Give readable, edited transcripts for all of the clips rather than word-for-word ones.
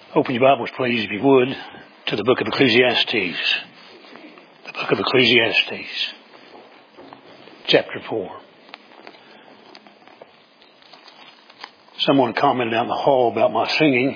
Open your Bibles, please, if you would, to the book of Ecclesiastes. The book of Ecclesiastes, chapter 4. Someone commented out in the hall about my singing.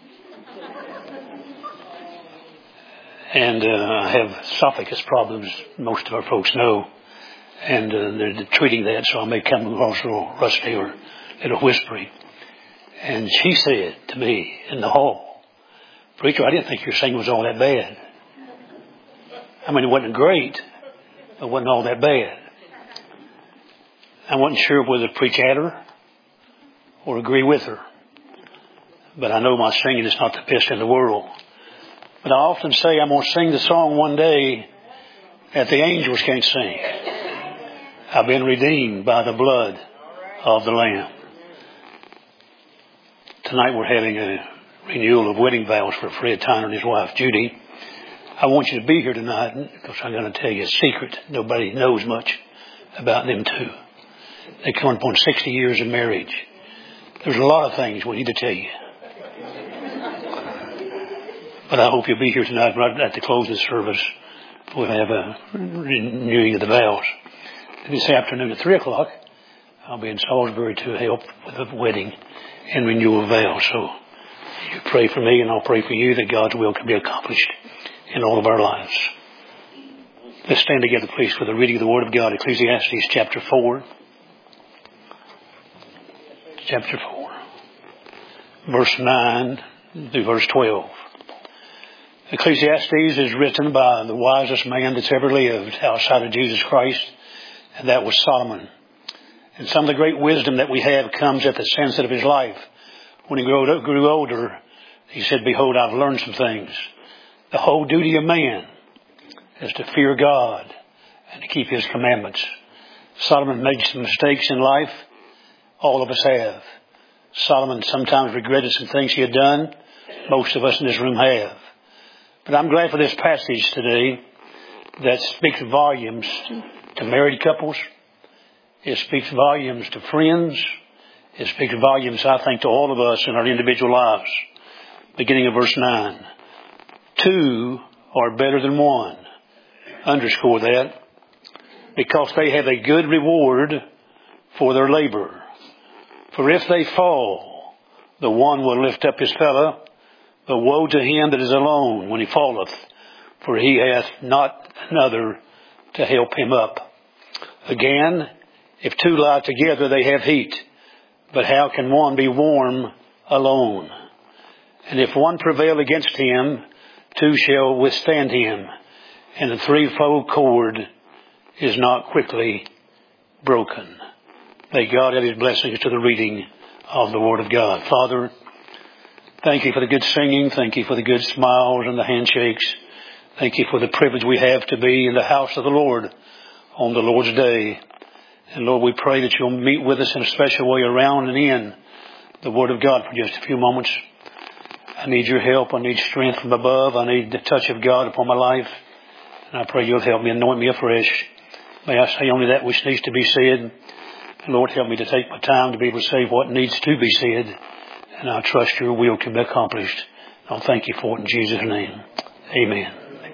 And I have esophagus problems, most of our folks know. And they're treating that, so I may come across a little rusty or a little whispery. And she said to me in the hall, "Preacher, I didn't think your singing was all that bad." I mean, it wasn't great, but it wasn't all that bad. I wasn't sure whether to preach at her or agree with her. But I know my singing is not the best in the world. But I often say I'm going to sing the song one day that the angels can't sing. I've been redeemed by the blood of the Lamb. Tonight we're having a renewal of wedding vows for Fred Tyner and his wife Judy. I want you to be here tonight because I'm going to tell you a secret. Nobody knows much about them two. They come upon 60 years of marriage. There's a lot of things we need to tell you. But I hope you'll be here tonight right at the close of the service. We'll have a renewing of the vows. This afternoon at 3 o'clock, I'll be in Salisbury to help with the wedding and renewal of vows. So you pray for me and I'll pray for you that God's will can be accomplished in all of our lives. Let's stand together, please, for the reading of the Word of God. Ecclesiastes chapter 4. Chapter 4. Verse 9 through verse 12. Ecclesiastes is written by the wisest man that's ever lived outside of Jesus Christ, and that was Solomon. And some of the great wisdom that we have comes at the sunset of his life. When he grew older, he said, "Behold, I've learned some things. The whole duty of man is to fear God and to keep his commandments." Solomon made some mistakes in life. All of us have. Solomon sometimes regretted some things he had done. Most of us in this room have. But I'm glad for this passage today that speaks volumes to married couples. It speaks volumes to friends. It speaks volumes, I think, to all of us in our individual lives. Beginning of verse 9. Two are better than one. Underscore that. Because they have a good reward for their labor. For if they fall, the one will lift up his fellow. But woe to him that is alone when he falleth, for he hath not another to help him up. Again, if two lie together, they have heat. But how can one be warm alone? And if one prevail against him, two shall withstand him. And the threefold cord is not quickly broken. May God add his blessings to the reading of the Word of God. Father, thank you for the good singing. Thank you for the good smiles and the handshakes. Thank you for the privilege we have to be in the house of the Lord on the Lord's day. And Lord, we pray that you'll meet with us in a special way around and in the Word of God for just a few moments. I need your help. I need strength from above. I need the touch of God upon my life. And I pray you'll help me, anoint me afresh. May I say only that which needs to be said. And Lord, help me to take my time to be able to say what needs to be said. And I trust your will can be accomplished. I'll thank you for it in Jesus' name. Amen.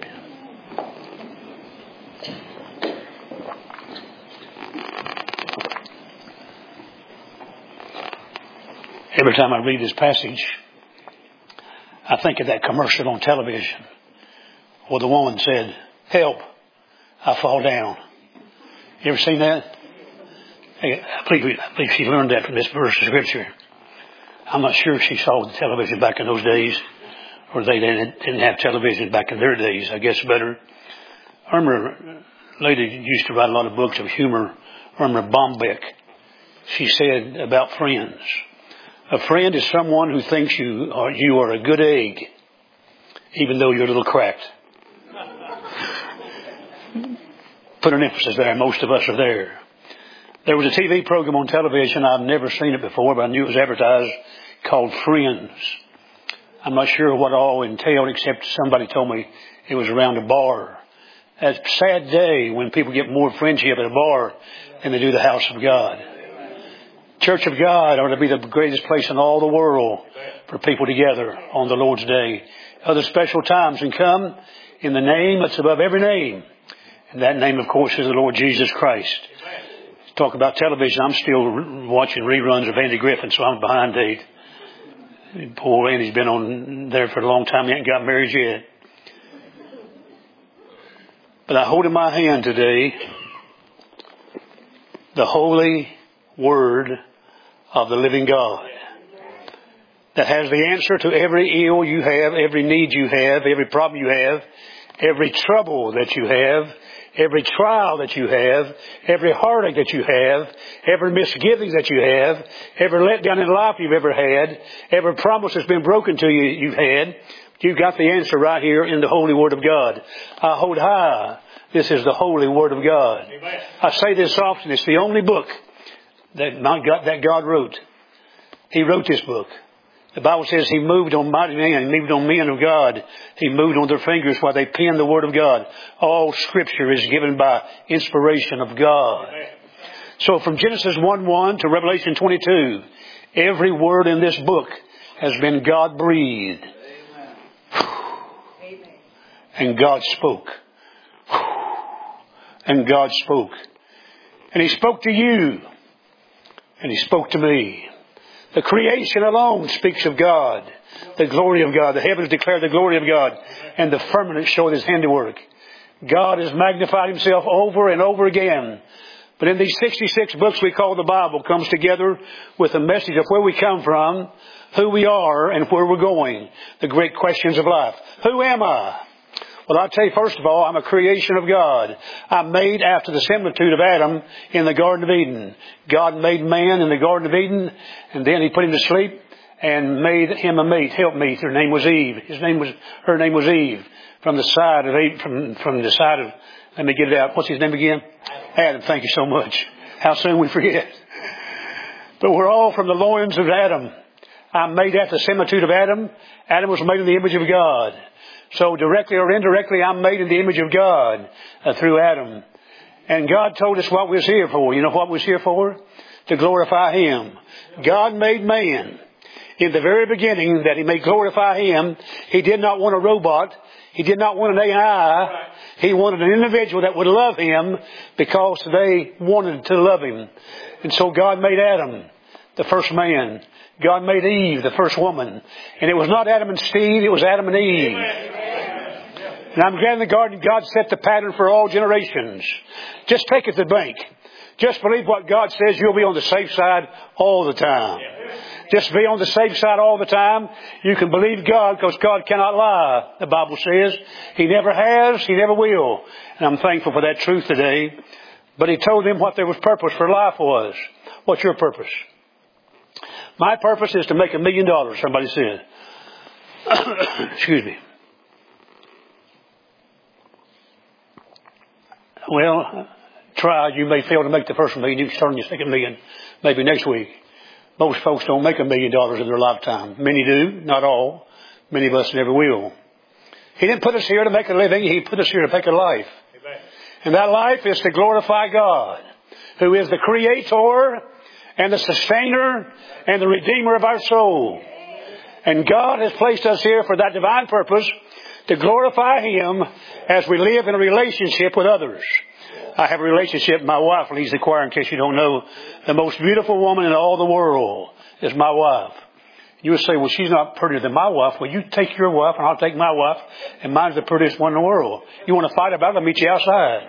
Every time I read this passage, I think of that commercial on television where the woman said, "Help, I fall down." You ever seen that? I believe she learned that from this verse of Scripture. I'm not sure if she saw the television back in those days or they didn't have television back in their days. I guess better. I remember a lady used to write a lot of books of humor. Irma Bombeck. She said about friends, "A friend is someone who thinks you are a good egg, even though you're a little cracked." Put an emphasis there. Most of us are there. There was a TV program on television. I've never seen it before, but I knew it was advertised, called Friends. I'm not sure what it all entailed, except somebody told me it was around a bar. It's a sad day when people get more friendship at a bar than they do the house of God. Church of God ought to be the greatest place in all the world for people together on the Lord's Day. Other special times can come in the name that's above every name. And that name, of course, is the Lord Jesus Christ. Talk about television. I'm still watching reruns of Andy Griffin, so I'm behind date. Poor Andy's been on there for a long time. He ain't got married yet. But I hold in my hand today the holy Word of the living God that has the answer to every ill you have, every need you have, every problem you have, every trouble that you have, every trial that you have, every heartache that you have, every misgiving that you have, every letdown in life you've ever had, every promise that's been broken to you you've had. You've got the answer right here in the Holy Word of God. I hold high. This is the Holy Word of God. Amen. I say this often. It's the only book that God wrote. He wrote this book. The Bible says He moved on mighty men. He moved on men of God. He moved on their fingers while they penned the Word of God. All Scripture is given by inspiration of God. Amen. So from Genesis 1:1 to Revelation 22, every word in this book has been God-breathed. Amen. And God spoke. And God spoke. And He spoke to you. And He spoke to me. The creation alone speaks of God. The glory of God. The heavens declare the glory of God. And the firmament show His handiwork. God has magnified Himself over and over again. But in these 66 books we call the Bible comes together with a message of where we come from, who we are, and where we're going. The great questions of life. Who am I? Well, I'll tell you, first of all, I'm a creation of God. I'm made after the similitude of Adam in the Garden of Eden. God made man in the Garden of Eden, and then He put him to sleep and made him a mate, helpmate. Her name was Eve. Her name was Eve. From the side of Eve, from the side of, let me get it out. What's his name again? Adam. Thank you so much. How soon we forget. But we're all from the loins of Adam. I'm made after the similitude of Adam. Adam was made in the image of God. So directly or indirectly, I'm made in the image of God through Adam. And God told us what we was here for. You know what we was here for? To glorify Him. God made man in the very beginning that He may glorify Him. He did not want a robot. He did not want an AI. He wanted an individual that would love Him because they wanted to love Him. And so God made Adam, the first man. God made Eve, the first woman. And it was not Adam and Steve, it was Adam and Eve. Amen. And I'm glad in the garden God set the pattern for all generations. Just take it to the bank. Just believe what God says. You'll be on the safe side all the time. Just be on the safe side all the time. You can believe God because God cannot lie, the Bible says. He never has, He never will. And I'm thankful for that truth today. But He told them what their purpose for life was. What's your purpose? My purpose is to make $1 million, somebody said. Excuse me. Well, try. You may fail to make the first $1 million. You can start on your second $1 million maybe next week. Most folks don't make $1 million in their lifetime. Many do, not all. Many of us never will. He didn't put us here to make a living. He put us here to make a life. Amen. And that life is to glorify God, who is the Creator and the Sustainer and the Redeemer of our soul. And God has placed us here for that divine purpose, to glorify Him as we live in a relationship with others. I have a relationship with my wife, leads the choir, in case you don't know. The most beautiful woman in all the world is my wife. You would say, well, she's not prettier than my wife. Well, you take your wife and I'll take my wife, and mine's the prettiest one in the world. You want to fight about it? I'll meet you outside.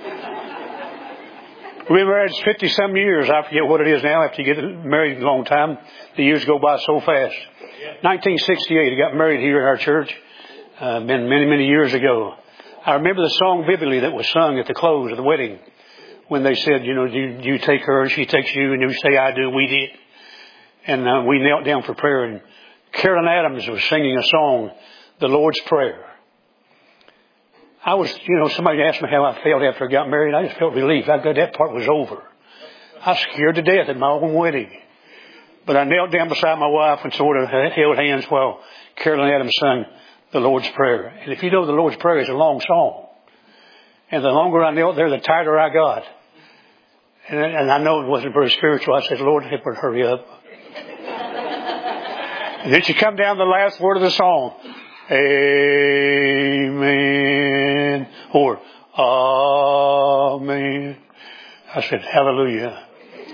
We've been married 50-some years. I forget what it is now. After you get married a long time, the years go by so fast. 1968, I got married here in our church. Been many, many years ago. I remember the song vividly that was sung at the close of the wedding when they said, you know, you take her and she takes you, and you say, I do, we did. And we knelt down for prayer, and Carolyn Adams was singing a song, The Lord's Prayer. I was, somebody asked me how I felt after I got married. I just felt relief. I thought that part was over. I was scared to death at my own wedding. But I knelt down beside my wife and sort of held hands while Carolyn Adams sung the Lord's Prayer. And if you know, the Lord's Prayer is a long song. And the longer I knelt there, the tighter I got. And I know it wasn't very spiritual. I said, Lord, help her hurry up. And then she come down to the last word of the song. Amen. Or, Amen. I said, hallelujah.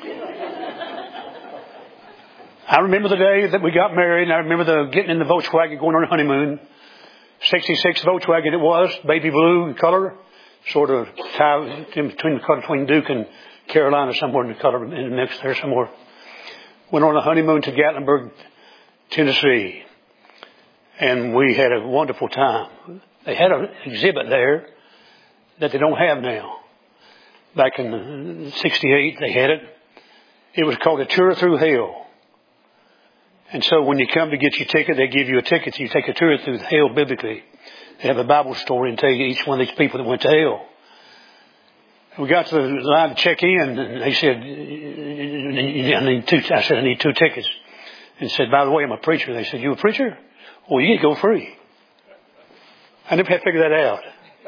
I remember the day that we got married, and I remember getting in the Volkswagen going on a honeymoon. 66 Volkswagen it was, baby blue in color, sort of tied in between Duke and Carolina, somewhere in the color in the mix there somewhere. Went on a honeymoon to Gatlinburg, Tennessee, and we had a wonderful time. They had an exhibit there that they don't have now. Back in '68, they had it. It was called A Tour Through Hell. And so when you come to get your ticket, they give you a ticket. So you take a tour through hell biblically. They have a Bible story and tell you each one of these people that went to hell. And we got to the line to check in, and they said, I said, I need 2 tickets. And said, by the way, I'm a preacher. They said, you a preacher? Well, you get to go free. I never had to figure that out.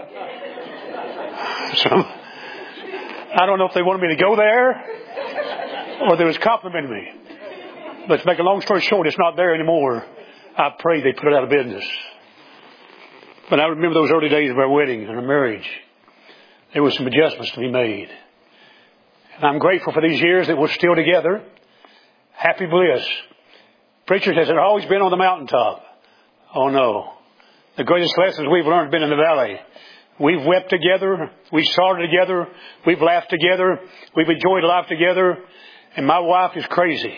So, I don't know if they wanted me to go there or they was complimenting me. But to make a long story short, it's not there anymore. I pray they put it out of business. But I remember those early days of our wedding and our marriage. There were some adjustments to be made. And I'm grateful for these years that we're still together. Happy bliss. Preachers, has it always been on the mountaintop? Oh no. The greatest lessons we've learned have been in the valley. We've wept together. We've sorrowed together. We've laughed together. We've enjoyed life together. And my wife is crazy.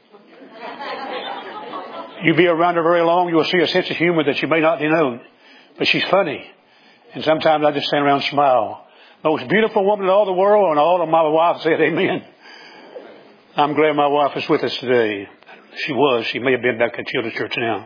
You be around her very long, you'll see a sense of humor that you may not denote. But she's funny. And sometimes I just stand around and smile. Most beautiful woman in all the world, and all of my wife said amen. I'm glad my wife is with us today. She was. She may have been back at Children's Church now.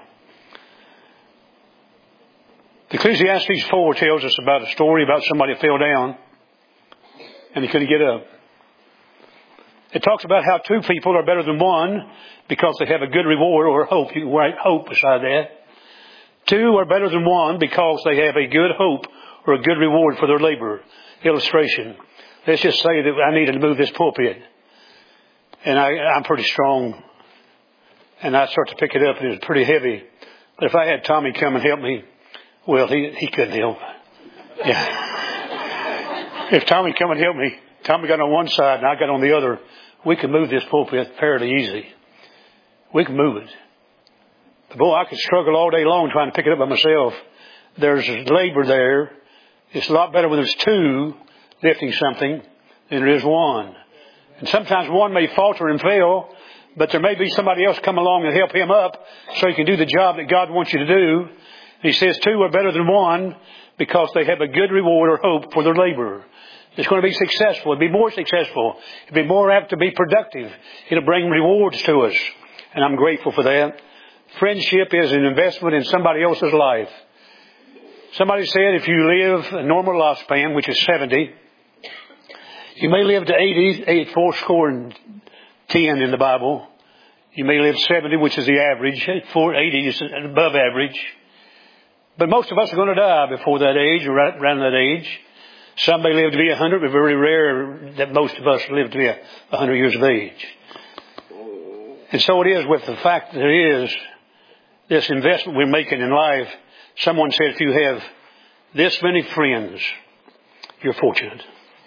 Ecclesiastes 4 tells us about a story about somebody who fell down and he couldn't get up. It talks about how 2 people are better than 1 because they have a good reward or hope. You write hope beside that. 2 are better than 1 because they have a good hope or a good reward for their labor. Illustration. Let's just say that I needed to move this pulpit. And I'm pretty strong. And I start to pick it up and it's pretty heavy. But if I had Tommy come and help me, well, he couldn't help. Yeah. If Tommy come and help me, Tommy got on one side and I got on the other. We could move this pulpit fairly easy. We can move it. But boy, I could struggle all day long trying to pick it up by myself. There's labor there. It's a lot better when there's 2 lifting something than there is 1. And sometimes 1 may falter and fail, but there may be somebody else come along and help him up so he can do the job that God wants you to do. He says 2 are better than 1 because they have a good reward or hope for their labor. It's going to be successful. It'll be more successful. It'll be more apt to be productive. It'll bring rewards to us. And I'm grateful for that. Friendship is an investment in somebody else's life. Somebody said if you live a normal lifespan, which is 70, you may live to 80, 80 in the Bible. You may live 70, which is the average. 80 is above average. But most of us are going to die before that age or right around that age. Some may live to be 100, but very rare that most of us live to be 100 years of age. And so it is with the fact that there is this investment we're making in life. Someone said if you have this many friends, you're fortunate.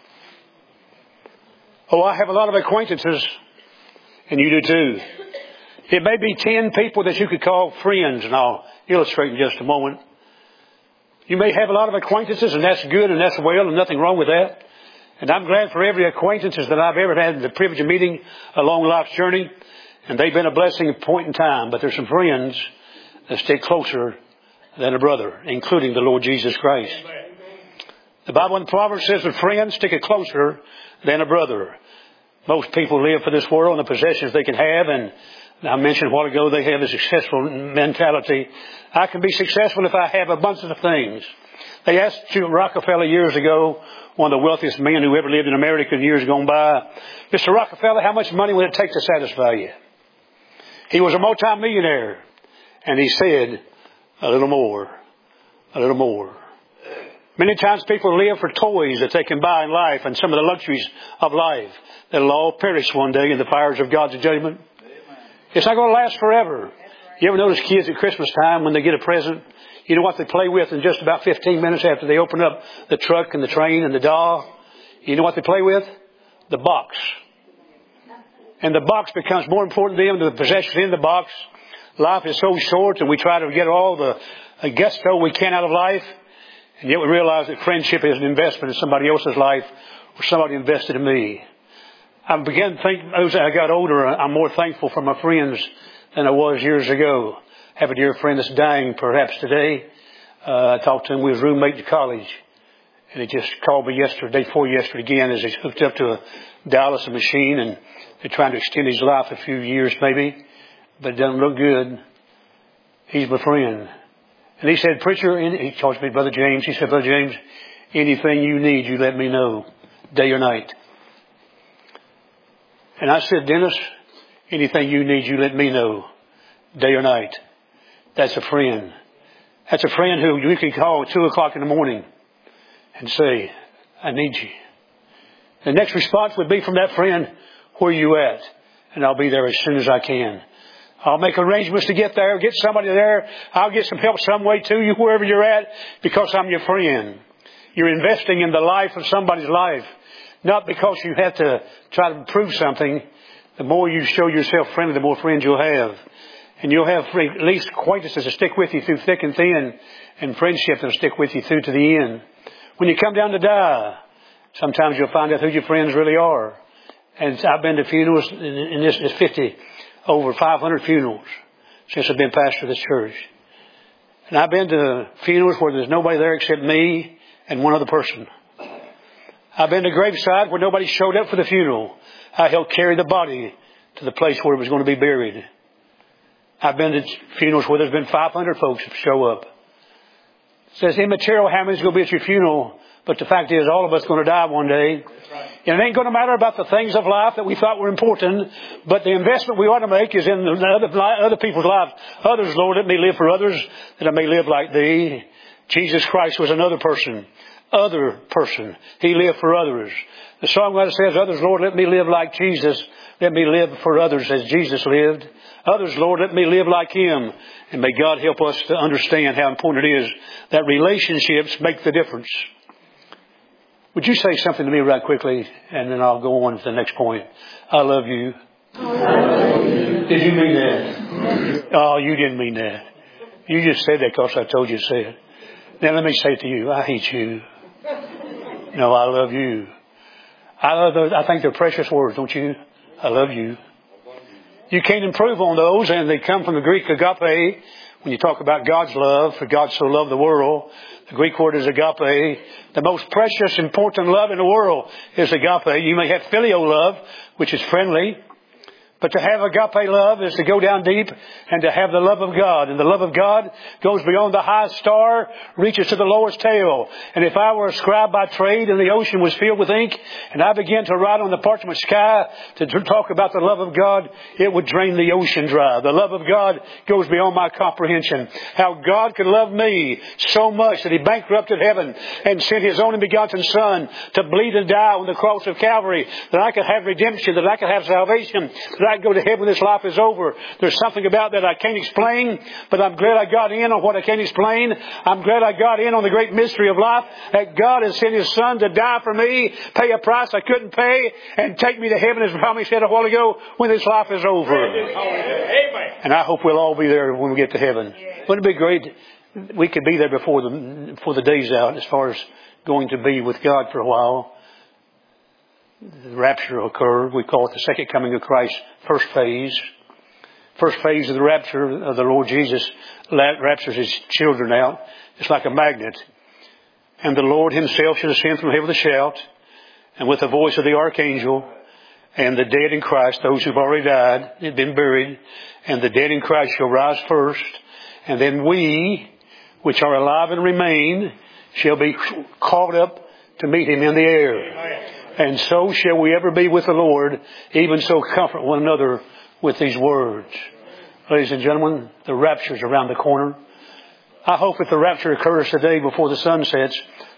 Oh, I have a lot of acquaintances, and you do too. It may be 10 people that you could call friends, and I'll illustrate in just a moment. You may have a lot of acquaintances, and that's good, and that's well, and nothing wrong with that. And I'm glad for every acquaintances that I've ever had the privilege of meeting along life's journey. And they've been a blessing at a point in time. But there's some friends that stay closer than a brother, including the Lord Jesus Christ. The Bible in Proverbs says that friends stick it closer than a brother. Most people live for this world and the possessions they can have. And I mentioned a while ago they have a successful mentality. I can be successful if I have a bunch of things. They asked Rockefeller years ago, one of the wealthiest men who ever lived in America in years gone by, Mr. Rockefeller, how much money would it take to satisfy you? He was a multi-millionaire. And he said, a little more, a little more. Many times people live for toys that they can buy in life and some of the luxuries of life that'll all perish one day in the fires of God's judgment. It's not going to last forever. You ever notice kids at Christmas time when they get a present, you know what they play with in just about 15 minutes after they open up the truck and the train and the doll? You know what they play with? The box. And the box becomes more important to them than the possessions in the box. Life is so short and we try to get all the gusto we can out of life. And yet we realize that friendship is an investment in somebody else's life or somebody invested in me. I began to think as I got older, I'm more thankful for my friends than I was years ago. I have a dear friend that's dying perhaps today. I talked to him. We was roommates at college. And he just called me yesterday, before yesterday again, as he's hooked up to a dialysis machine and they're trying to extend his life a few years maybe. But it doesn't look good. He's my friend. And he said, preacher, he calls me Brother James. He said, Brother James, anything you need, you let me know, day or night. And I said, Dennis, anything you need, you let me know, day or night. That's a friend. That's a friend who you can call at 2 o'clock in the morning and say, I need you. The next response would be from that friend, where are you at? And I'll be there as soon as I can. I'll make arrangements to get there, get somebody there. I'll get some help some way to you, wherever you're at, because I'm your friend. You're investing in the life of somebody's life, not because you have to try to prove something. The more you show yourself friendly, the more friends you'll have. And you'll have at least acquaintances to stick with you through thick and thin, and friendship that'll stick with you through to the end. When you come down to die, sometimes you'll find out who your friends really are. And I've been to funerals, and this is over 500 funerals since I've been pastor of this church. And I've been to funerals where there's nobody there except me and one other person. I've been to graveside where nobody showed up for the funeral. I helped carry the body to the place where it was going to be buried. I've been to funerals where there's been 500 folks show up. It says immaterial how many's going to be at your funeral, but the fact is all of us are going to die one day. And it ain't going to matter about the things of life that we thought were important, but the investment we ought to make is in the other people's lives. Others, Lord, let me live for others, that I may live like Thee. Jesus Christ was another person. Other person. He lived for others. The songwriter says, others, Lord, let me live like Jesus. Let me live for others as Jesus lived. Others, Lord, let me live like Him. And may God help us to understand how important it is that relationships make the difference. Would you say something to me right quickly, and then I'll go on to the next point. I love you. I love you. Did you mean that? Oh, you didn't mean that. You just said that because I told you to say it. Now let me say it to you. I hate you. No, I love you. I love those. I think they're precious words, don't you? I love you. You can't improve on those, and they come from the Greek agape. When you talk about God's love, for God so loved the world, the Greek word is agape. The most precious, important love in the world is agape. You may have filial love, which is friendly. But to have agape love is to go down deep and to have the love of God. And the love of God goes beyond the highest star, reaches to the lowest tail. And if I were a scribe by trade and the ocean was filled with ink, and I began to write on the parchment sky to talk about the love of God, it would drain the ocean dry. The love of God goes beyond my comprehension. How God could love me so much that He bankrupted heaven and sent His only begotten Son to bleed and die on the cross of Calvary, that I could have redemption, that I could have salvation, that I go to heaven when this life is over. There's something about that I can't explain, but I'm glad I got in on what I can't explain. I'm glad I got in on the great mystery of life, that God has sent His Son to die for me, pay a price I couldn't pay, and take me to heaven, as Tommy said a while ago, when this life is over. Amen. And I hope we'll all be there when we get to heaven. Wouldn't it be great? We could be there before the day's out, as far as going to be with God for a while. The rapture will occur. We call it the second coming of Christ, first phase. First phase of the rapture of the Lord Jesus raptures His children out. It's like a magnet. And the Lord Himself shall ascend from heaven with a shout, and with the voice of the archangel, and the dead in Christ, those who've already died, have been buried, and the dead in Christ shall rise first, and then we, which are alive and remain, shall be caught up to meet Him in the air. And so shall we ever be with the Lord, even so comfort one another with these words. Ladies and gentlemen, the rapture's around the corner. I hope if the rapture occurs today before the sun sets,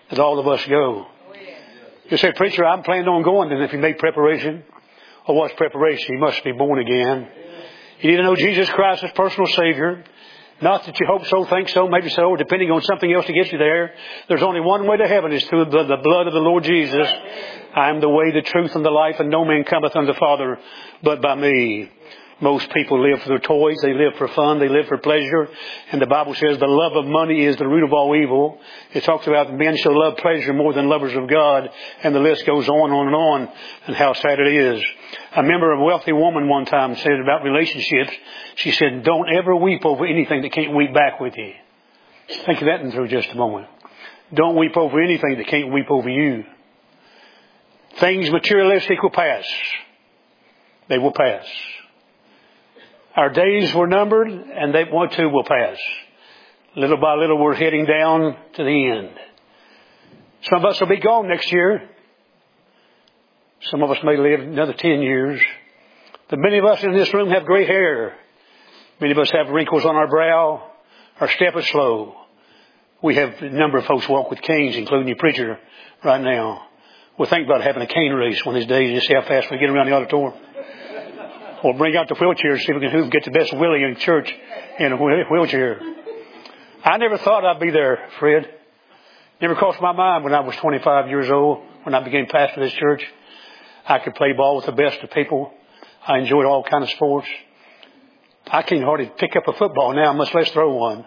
that all of us go. You say, preacher, I'm planning on going. And if you make preparation, or what's preparation? You must be born again. You need to know Jesus Christ as personal Savior. Not that you hope so, think so, maybe so, or depending on something else to get you there. There's only one way to heaven. It's through the blood of the Lord Jesus. I am the way, the truth, and the life, and no man cometh unto the Father but by me. Most people live for their toys. They live for fun. They live for pleasure. And the Bible says the love of money is the root of all evil. It talks about men shall love pleasure more than lovers of God. And the list goes on and on. And how sad it is. I remember a wealthy woman one time said about relationships. She said, don't ever weep over anything that can't weep back with you. Think of that in through just a moment. Don't weep over anything that can't weep over you. Things materialistic will pass. They will pass. Our days were numbered, and they one too will pass. Little by little, we're heading down to the end. Some of us will be gone next year. Some of us may live another 10 years. But many of us in this room have gray hair. Many of us have wrinkles on our brow. Our step is slow. We have a number of folks walk with canes, including your preacher right now. We'll think about having a cane race one of these days and see how fast we get around the auditorium. Or bring out the wheelchair and see who can get the best willie in church in a wheelchair. I never thought I'd be there, Fred. Never crossed my mind when I was 25 years old, when I became pastor of this church. I could play ball with the best of people. I enjoyed all kinds of sports. I can't hardly pick up a football now, much less throw one.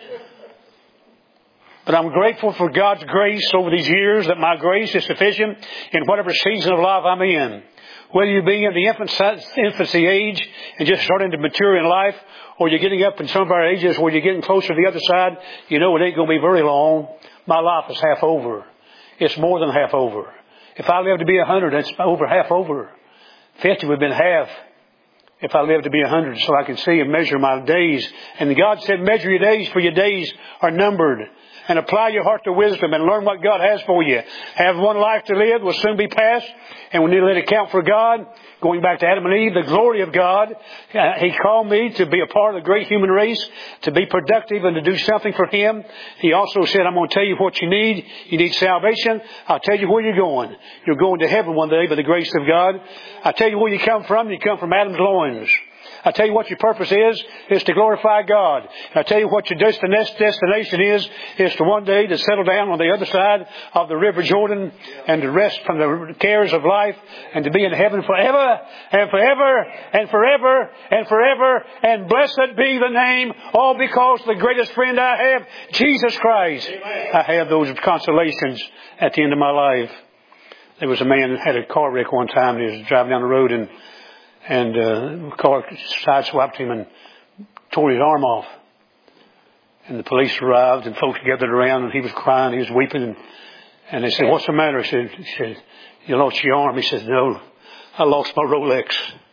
But I'm grateful for God's grace over these years, that my grace is sufficient in whatever season of life I'm in. Whether you're being in the infancy age and just starting to mature in life, or you're getting up in some of our ages where you're getting closer to the other side, you know it ain't going to be very long. My life is half over. It's more than half over. If I live to be 100, that's over half over. 50 would have been half. If I live to be 100, so I can see and measure my days. And God said, measure your days, for your days are numbered. And apply your heart to wisdom and learn what God has for you. Have one life to live, will soon be past. And we need to let it count for God. Going back to Adam and Eve, the glory of God. He called me to be a part of the great human race, to be productive and to do something for Him. He also said, I'm going to tell you what you need. You need salvation. I'll tell you where you're going. You're going to heaven one day by the grace of God. I'll tell you where you come from. You come from Adam's loins. I tell you what your purpose is to glorify God. And I tell you what your destination is to one day to settle down on the other side of the River Jordan and to rest from the cares of life and to be in heaven forever and forever and forever and forever. And blessed be the name, all because the greatest friend I have, Jesus Christ. Amen. I have those consolations at the end of my life. There was a man who had a car wreck one time and he was driving down the road and the car sideswiped him and tore his arm off. And the police arrived and folks gathered around and he was crying, he was weeping. And they said, what's the matter? He said, you lost your arm. He said, no, I lost my Rolex.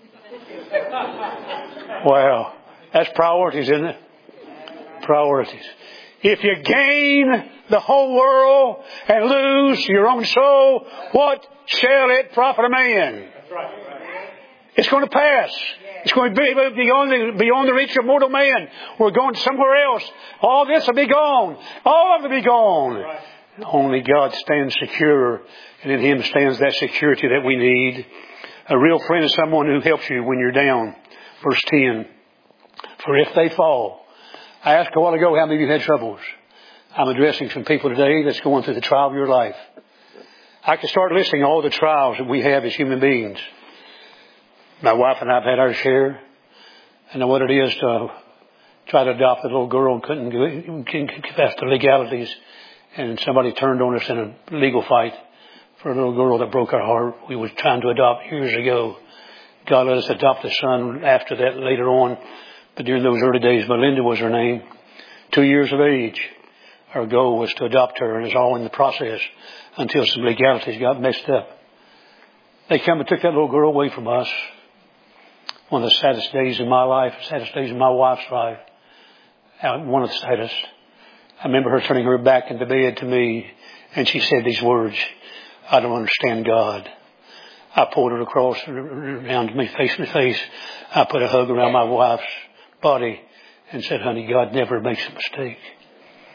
Wow. That's priorities, isn't it? Priorities. If you gain the whole world and lose your own soul, what shall it profit a man? That's right. It's going to pass. It's going to be beyond the reach of mortal man. We're going somewhere else. All this will be gone. All of it will be gone. Right. Only God stands secure, and in Him stands that security that we need. A real friend is someone who helps you when you're down. Verse 10. For if they fall. I asked a while ago how many of you had troubles. I'm addressing some people today that's going through the trial of your life. I could start listing all the trials that we have as human beings. My wife and I have had our share. I know what it is to try to adopt a little girl and couldn't get past the legalities. And somebody turned on us in a legal fight for a little girl that broke our heart. We were trying to adopt years ago. God let us adopt a son after that later on. But during those early days, Melinda was her name. 2 years of age. Our goal was to adopt her, and it's all in the process until some legalities got messed up. They come and took that little girl away from us. One of the saddest days in my life, the saddest days in my wife's life. One of the saddest. I remember her turning her back into bed to me, and she said these words, I don't understand God. I pulled her across around me, face to face. I put a hug around my wife's body and said, honey, God never makes a mistake.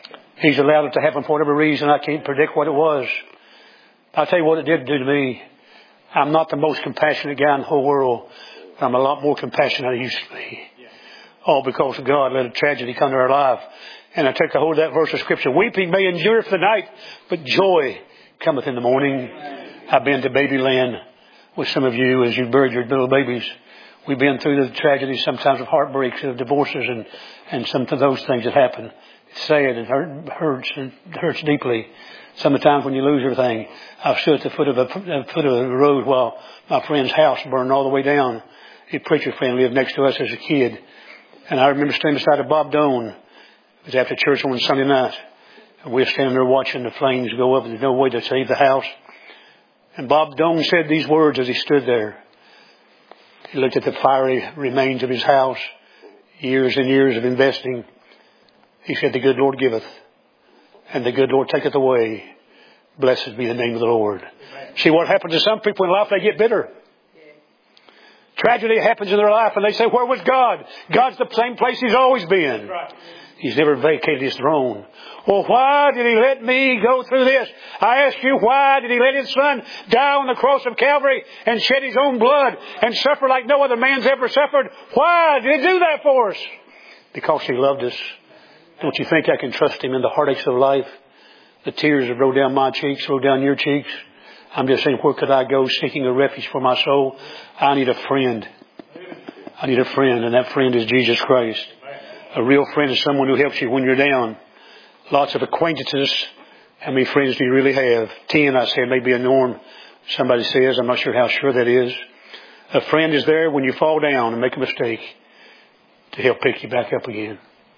He's allowed it to happen for whatever reason. I can't predict what it was. I'll tell you what it did do to me. I'm not the most compassionate guy in the whole world. But I'm a lot more compassionate than I used to be. All because God let a tragedy come to our life. And I took a hold of that verse of Scripture. Weeping may endure for the night, but joy cometh in the morning. I've been to Babyland with some of you as you buried your little babies. We've been through the tragedies sometimes of heartbreaks, of divorces, and some of those things that happen. It's sad and hurts deeply. Some of the times when you lose everything. I've stood at the foot of the road while my friend's house burned all the way down. A preacher friend lived next to us as a kid. And I remember standing beside of Bob Doan. It was after church on Sunday night. And we were standing there watching the flames go up. There's no way to save the house. And Bob Doan said these words as he stood there. He looked at the fiery remains of his house. Years and years of investing. He said, the good Lord giveth. And the good Lord taketh away. Blessed be the name of the Lord. Amen. See, what happens to some people in life, they get bitter. Tragedy happens in their life and they say, where was God? God's the same place He's always been. Right. He's never vacated His throne. Well, why did He let me go through this? I ask you, why did He let His Son die on the cross of Calvary and shed His own blood and suffer like no other man's ever suffered? Why did He do that for us? Because He loved us. Don't you think I can trust Him in the heartaches of life? The tears that roll down my cheeks, roll down your cheeks. I'm just saying, where could I go seeking a refuge for my soul? I need a friend. I need a friend, and that friend is Jesus Christ. A real friend is someone who helps you when you're down. Lots of acquaintances. How many friends do you really have? 10, I said, may be a norm. Somebody says, I'm not sure how sure that is. A friend is there when you fall down and make a mistake to help pick you back up again.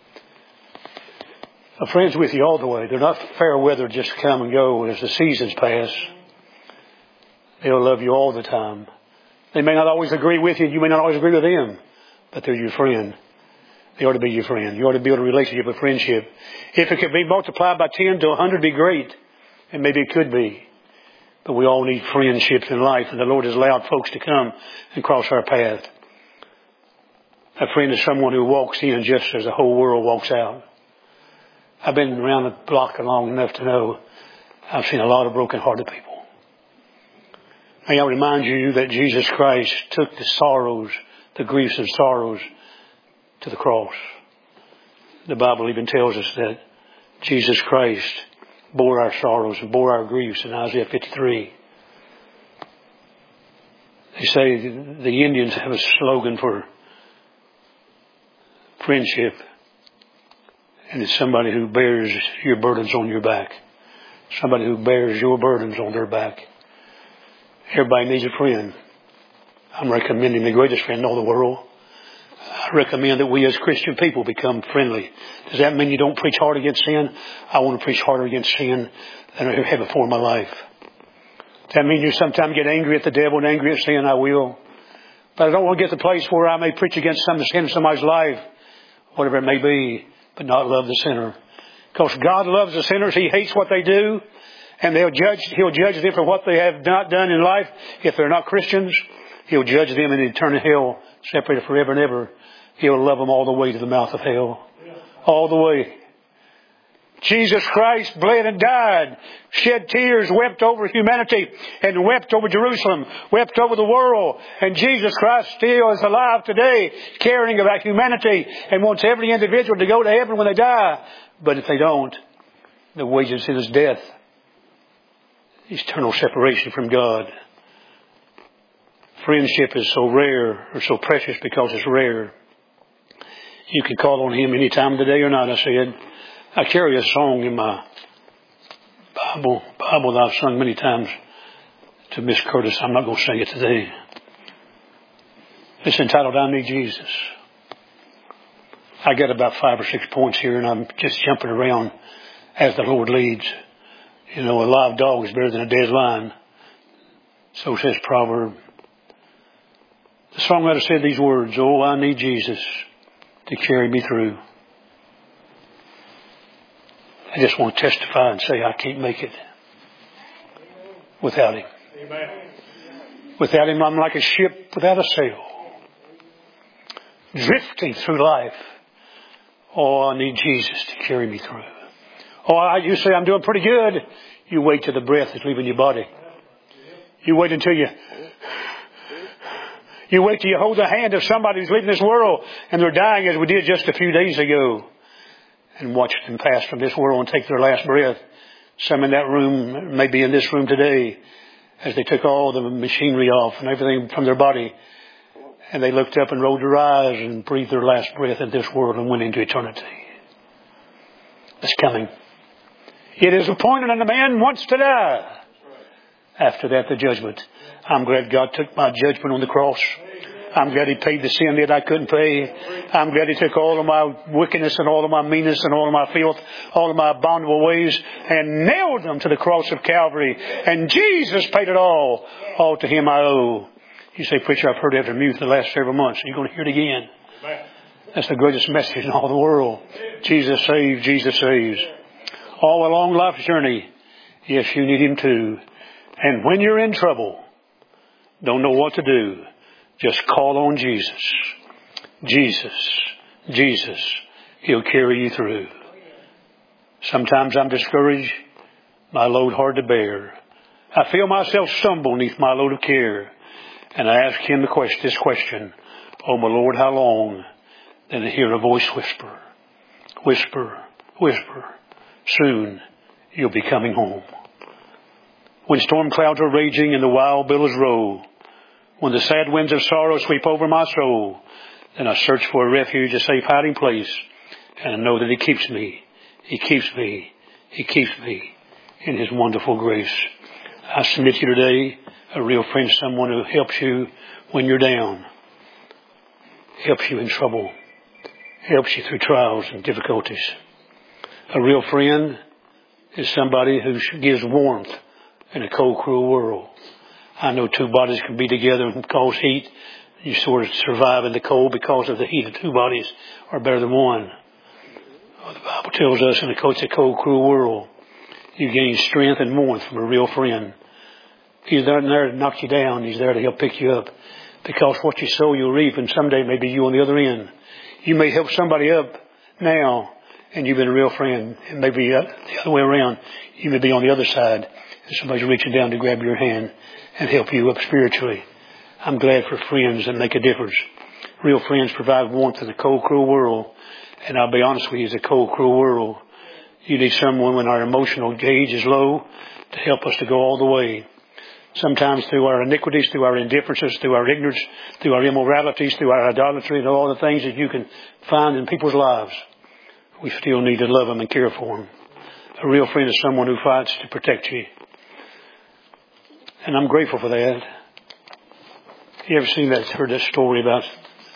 A friend's with you all the way. They're not fair weather just to come and go as the seasons pass. They'll love you all the time. They may not always agree with you. You may not always agree with them. But they're your friend. They ought to be your friend. You ought to build a relationship, a friendship. If it could be multiplied by 10 to 100, it'd be great. And maybe it could be. But we all need friendships in life. And the Lord has allowed folks to come and cross our path. A friend is someone who walks in just as the whole world walks out. I've been around the block long enough to know I've seen a lot of broken-hearted people. May I remind you that Jesus Christ took the sorrows, the griefs and sorrows to the cross. The Bible even tells us that Jesus Christ bore our sorrows and bore our griefs in Isaiah 53. They say the Indians have a slogan for friendship. And it's somebody who bears your burdens on your back. Somebody who bears your burdens on their back. Everybody needs a friend. I'm recommending the greatest friend in all the world. I recommend that we as Christian people become friendly. Does that mean you don't preach hard against sin? I want to preach harder against sin than I have before in my life. Does that mean you sometimes get angry at the devil and angry at sin? I will. But I don't want to get to the place where I may preach against some sin in somebody's life, whatever it may be, but not love the sinner. Because God loves the sinners. He hates what they do. And He'll judge them for what they have not done in life. If they're not Christians, He'll judge them in eternal hell, separated forever and ever. He'll love them all the way to the mouth of hell. All the way. Jesus Christ bled and died, shed tears, wept over humanity, and wept over Jerusalem, wept over the world. And Jesus Christ still is alive today, caring about humanity, and wants every individual to go to heaven when they die. But if they don't, the wages of sin is death. Eternal separation from God. Friendship is so rare, or so precious because it's rare. You can call on Him any time of the day or not, I said. I carry a song in my Bible that I've sung many times to Miss Curtis. I'm not going to sing it today. It's entitled, I Need Jesus. I got about 5 or 6 points here, and I'm just jumping around as the Lord leads. You know, a live dog is better than a dead lion. So says Proverb. The songwriter said these words, oh, I need Jesus to carry me through. I just want to testify and say I can't make it without Him. Amen. Without Him, I'm like a ship without a sail, drifting through life. Oh, I need Jesus to carry me through. Oh, you say, I'm doing pretty good. You wait till the breath is leaving your body. You wait until you wait till you hold the hand of somebody who's leaving this world and they're dying as we did just a few days ago. And watch them pass from this world and take their last breath. Some in that room, maybe in this room today, as they took all the machinery off and everything from their body. And they looked up and rolled their eyes and breathed their last breath in this world and went into eternity. It's coming. It is appointed unto man once to die. After that, the judgment. I'm glad God took my judgment on the cross. I'm glad He paid the sin that I couldn't pay. I'm glad He took all of my wickedness and all of my meanness and all of my filth, all of my abominable ways, and nailed them to the cross of Calvary. And Jesus paid it all. All to Him I owe. You say, preacher, I've heard that from you for the last several months. You're going to hear it again. That's the greatest message in all the world. Jesus saves, Jesus saves. All along life's journey, yes, you need Him too. And when you're in trouble, don't know what to do, just call on Jesus. Jesus, Jesus, He'll carry you through. Sometimes I'm discouraged, my load hard to bear. I feel myself stumble neath my load of care. And I ask Him this question, oh my Lord, how long? Then I hear a voice whisper, whisper, whisper, soon you'll be coming home. When storm clouds are raging and the wild billows roll, when the sad winds of sorrow sweep over my soul, then I search for a refuge, a safe hiding place, and I know that He keeps me. He keeps me. He keeps me in His wonderful grace. I submit to you today, a real friend, someone who helps you when you're down, helps you in trouble, helps you through trials and difficulties. A real friend is somebody who gives warmth in a cold, cruel world. I know two bodies can be together and cause heat. You sort of survive in the cold because of the heat of two bodies are better than one. Well, the Bible tells us in it's a cold, cruel world, you gain strength and warmth from a real friend. He's not there to knock you down. He's there to help pick you up. Because what you sow, you'll reap, and someday maybe you on the other end. You may help somebody up now, and you've been a real friend. And maybe the other way around, you may be on the other side, and somebody's reaching down to grab your hand and help you up spiritually. I'm glad for friends that make a difference. Real friends provide warmth in a cold, cruel world. And I'll be honest with you, it's a cold, cruel world. You need someone when our emotional gauge is low to help us to go all the way. Sometimes through our iniquities, through our indifferences, through our ignorance, through our immoralities, through our idolatry, and all the things that you can find in people's lives, we still need to love them and care for them. A real friend is someone who fights to protect you. And I'm grateful for that. You ever heard that story about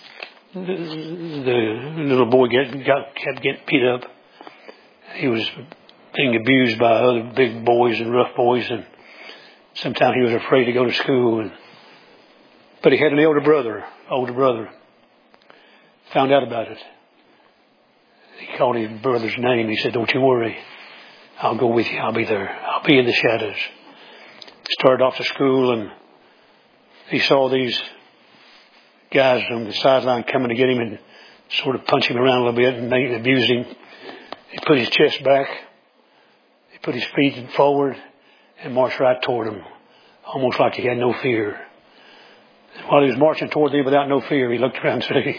the little boy kept getting beat up? He was being abused by other big boys and rough boys, and sometimes he was afraid to go to school. But he had an older brother. Found out about it. He called his brother's name. He said, don't you worry. I'll go with you. I'll be there. I'll be in the shadows. Started off to school, and he saw these guys on the sideline coming to get him and sort of punch him around a little bit and abuse him. He put his chest back. He put his feet forward and marched right toward him, almost like he had no fear. And while he was marching toward them without no fear, he looked around and said,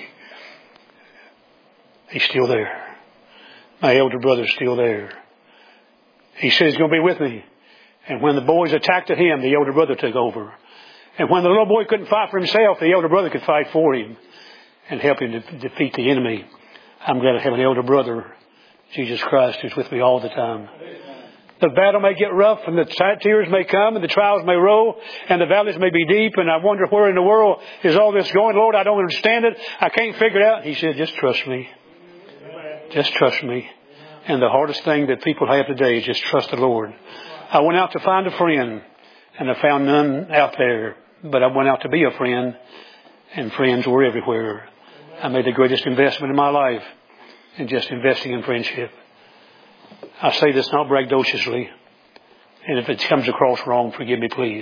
he's still there. My elder brother's still there. He said he's going to be with me. And when the boys attacked him, the elder brother took over. And when the little boy couldn't fight for himself, the elder brother could fight for him and help him to defeat the enemy. I'm glad I have an elder brother, Jesus Christ, who's with me all the time. The battle may get rough, and the tears may come, and the trials may roll, and the valleys may be deep, and I wonder where in the world is all this going. Lord, I don't understand it. I can't figure it out. He said, just trust me. Just trust me. And the hardest thing that people have today is just trust the Lord. I went out to find a friend, and I found none out there. But I went out to be a friend, and friends were everywhere. I made the greatest investment in my life in just investing in friendship. I say this not braggadociously, and if it comes across wrong, forgive me, please.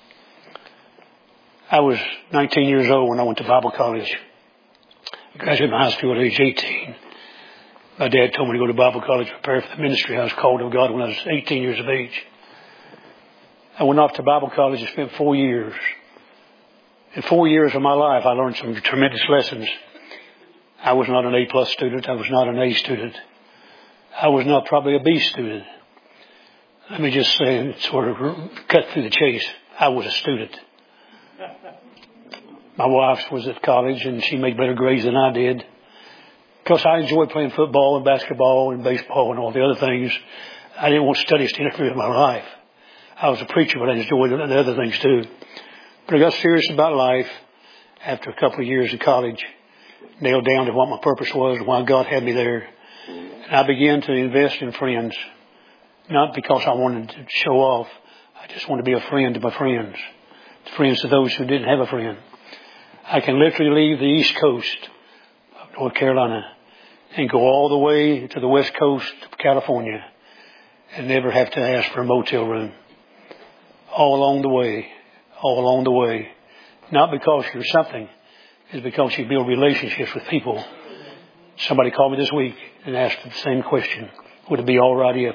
I was 19 years old when I went to Bible college. I graduated from high school at age 18. My dad told me to go to Bible college, prepare for the ministry. I was called of God when I was 18 years of age. I went off to Bible college and spent 4 years. In 4 years of my life, I learned some tremendous lessons. I was not an A+ student. I was not an A student. I was not probably a B student. Let me just say, sort of cut through the chase. I was a student. My wife was at college and she made better grades than I did. Because I enjoyed playing football and basketball and baseball and all the other things. I didn't want studies to interfere with my life. I was a preacher, but I enjoyed the other things too. But I got serious about life after a couple of years in college, nailed down to what my purpose was, why God had me there. And I began to invest in friends, not because I wanted to show off. I just wanted to be a friend to my friends, friends to those who didn't have a friend. I can literally leave the East Coast of North Carolina and go all the way to the West Coast of California and never have to ask for a motel room. All along the way. Not because you're something, it's because you build relationships with people. Somebody called me this week and asked the same question. Would it be all right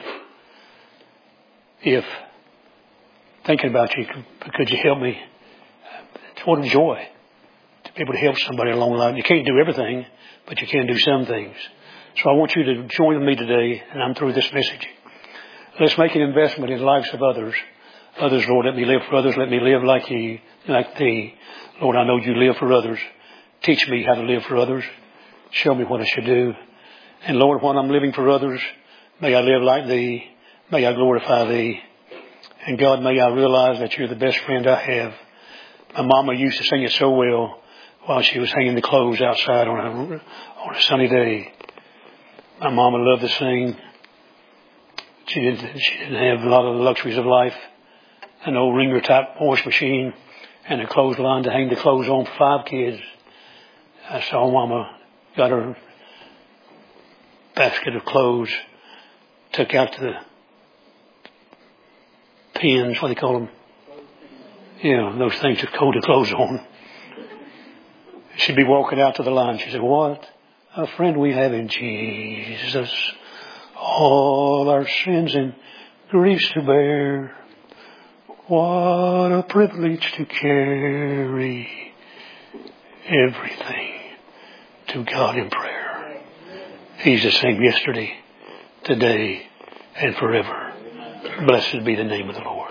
if thinking about you, could you help me? It's what a joy to be able to help somebody along the line. You can't do everything, but you can do some things. So I want you to join with me today, and I'm through this message. Let's make an investment in the lives of others. Others, Lord, let me live for others. Let me live like thee. Lord, I know you live for others. Teach me how to live for others. Show me what I should do. And Lord, when I'm living for others, may I live like thee. May I glorify thee. And God, may I realize that you're the best friend I have. My mama used to sing it so well while she was hanging the clothes outside on a sunny day. My mama loved to sing. She didn't have a lot of the luxuries of life. An old ringer type wash machine and a clothesline to hang the clothes on for 5 kids. I saw Mama got her basket of clothes, took out the pins, what do they call them? Yeah, those things to hold the clothes on. She'd be walking out to the line. She said, what a friend we have in Jesus. All our sins and griefs to bear. What a privilege to carry everything to God in prayer. He's the same yesterday, today, and forever. Blessed be the name of the Lord.